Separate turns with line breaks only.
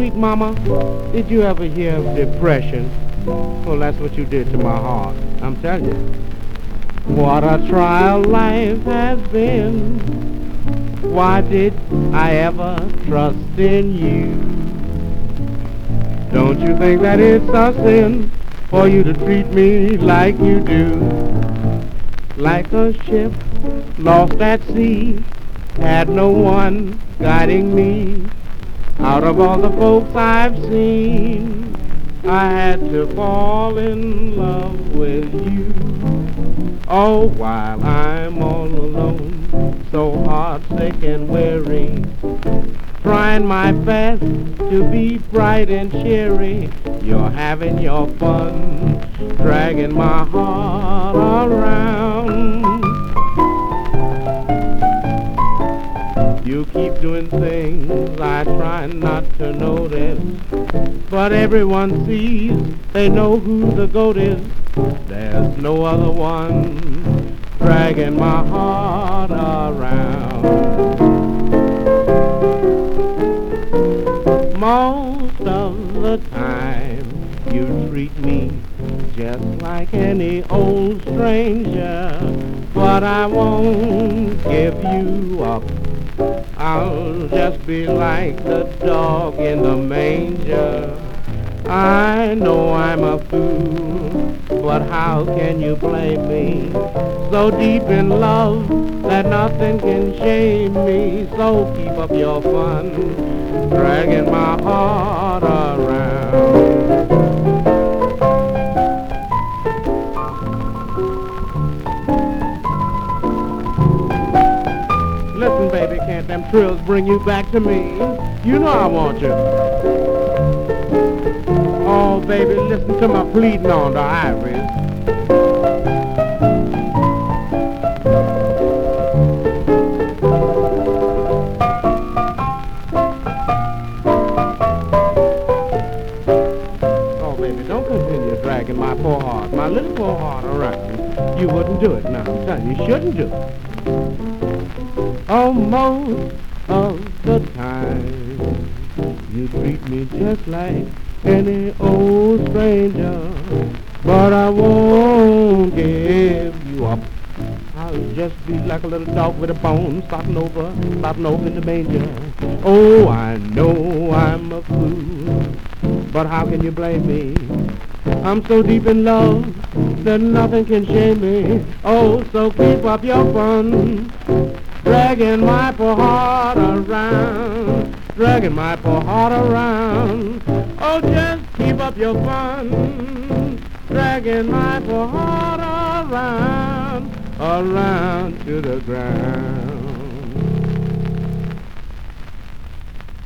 Sweet mama, did you ever hear of depression? Well, that's what you did to my heart. I'm telling you. What a trial life has been. Why did I ever trust in you? Don't you think that it's a sin for you to treat me like you do? Like a ship lost at sea, had no one guiding me. Out of all the folks I've seen, I had to fall in love with you. Oh, while I'm all alone, so heartsick and weary, trying my best to be bright and cheery, you're having your fun, dragging my heart around. You keep doing things I try not to notice, but everyone sees, they know who the goat is. There's no other one dragging my heart around. Most of the time you treat me just like any old stranger, but I won't give you up. I'll just be like the dog in the manger. I know I'm a fool, but how can you blame me? So deep in love that nothing can shame me. So keep up your fun, dragging my heart around. Listen, baby, can't them trills bring you back to me? You know I want you. Oh, baby, listen to my pleading on the ivory. Oh, baby, don't continue dragging my poor heart, my little poor heart around. You wouldn't do it now. I'm telling you, you shouldn't do it. Oh, most of the time you treat me just like any old stranger, but I won't give you up. I'll just be like a little dog with a bone, starting over in the manger. Oh, I know I'm a fool, but how can you blame me? I'm so deep in love that nothing can shame me. Oh, so keep up your fun, dragging my poor heart around, dragging my poor heart around. Oh, just keep up your fun, dragging my poor heart around, around to the ground.